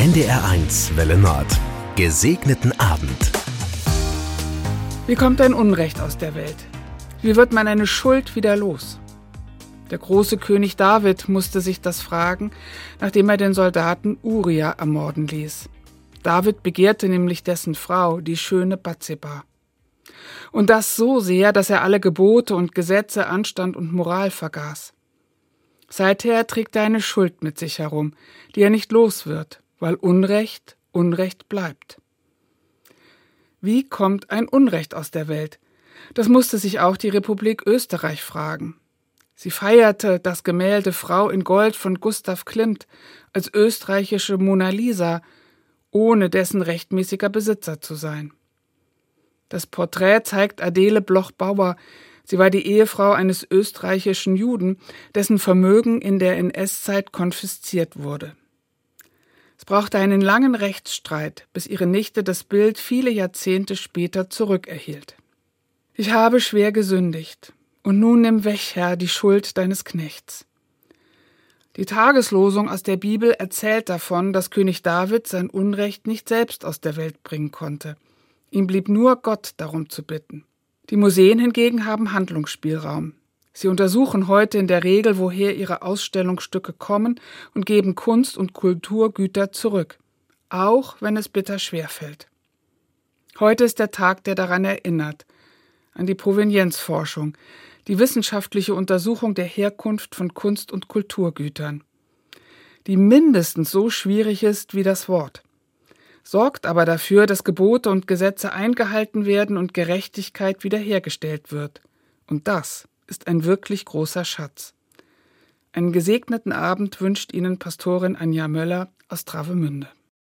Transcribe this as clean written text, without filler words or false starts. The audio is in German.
NDR1 Welle Nord. Gesegneten Abend. Wie kommt ein Unrecht aus der Welt? Wie wird man eine Schuld wieder los? Der große König David musste sich das fragen, nachdem er den Soldaten Uria ermorden ließ. David begehrte nämlich dessen Frau, die schöne Bathseba. Und das so sehr, dass er alle Gebote und Gesetze, Anstand und Moral vergaß. Seither trägt er eine Schuld mit sich herum, die er nicht los wird, weil Unrecht Unrecht bleibt. Wie kommt ein Unrecht aus der Welt? Das musste sich auch die Republik Österreich fragen. Sie feierte das Gemälde Frau in Gold von Gustav Klimt als österreichische Mona Lisa, ohne dessen rechtmäßiger Besitzer zu sein. Das Porträt zeigt Adele Bloch-Bauer. Sie war die Ehefrau eines österreichischen Juden, dessen Vermögen in der NS-Zeit konfisziert wurde. Es brauchte einen langen Rechtsstreit, bis ihre Nichte das Bild viele Jahrzehnte später zurückerhielt. Ich habe schwer gesündigt, und nun nimm weg, Herr, die Schuld deines Knechts. Die Tageslosung aus der Bibel erzählt davon, dass König David sein Unrecht nicht selbst aus der Welt bringen konnte. Ihm blieb nur Gott darum zu bitten. Die Museen hingegen haben Handlungsspielraum. Sie untersuchen heute in der Regel, woher ihre Ausstellungsstücke kommen und geben Kunst- und Kulturgüter zurück, auch wenn es bitter schwer fällt. Heute ist der Tag, der daran erinnert, an die Provenienzforschung, die wissenschaftliche Untersuchung der Herkunft von Kunst- und Kulturgütern, die mindestens so schwierig ist wie das Wort, sorgt aber dafür, dass Gebote und Gesetze eingehalten werden und Gerechtigkeit wiederhergestellt wird. Und das ist ein wirklich großer Schatz. Einen gesegneten Abend wünscht Ihnen Pastorin Anja Möller aus Travemünde.